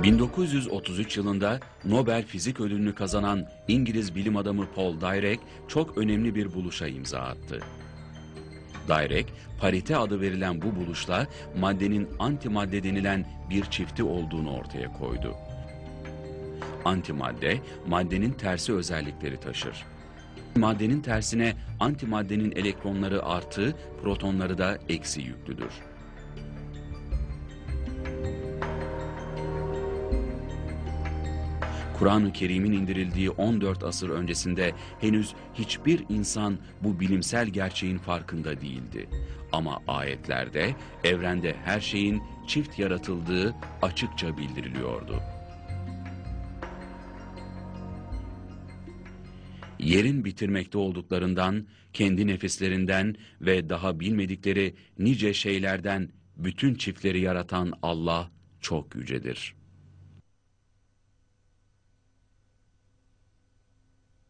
1933 yılında Nobel Fizik Ödülünü kazanan İngiliz bilim adamı Paul Dirac çok önemli bir buluşa imza attı. Dirac, parite adı verilen bu buluşla maddenin antimadde denilen bir çifti olduğunu ortaya koydu. Antimadde, maddenin tersi özellikleri taşır. Maddenin tersine antimaddenin elektronları artı, protonları da eksi yüklüdür. Kur'an-ı Kerim'in indirildiği 14 asır öncesinde henüz hiçbir insan bu bilimsel gerçeğin farkında değildi. Ama ayetlerde evrende her şeyin çift yaratıldığı açıkça bildiriliyordu. Yerin bitirmekte olduklarından, kendi nefislerinden ve daha bilmedikleri nice şeylerden bütün çiftleri yaratan Allah çok yücedir.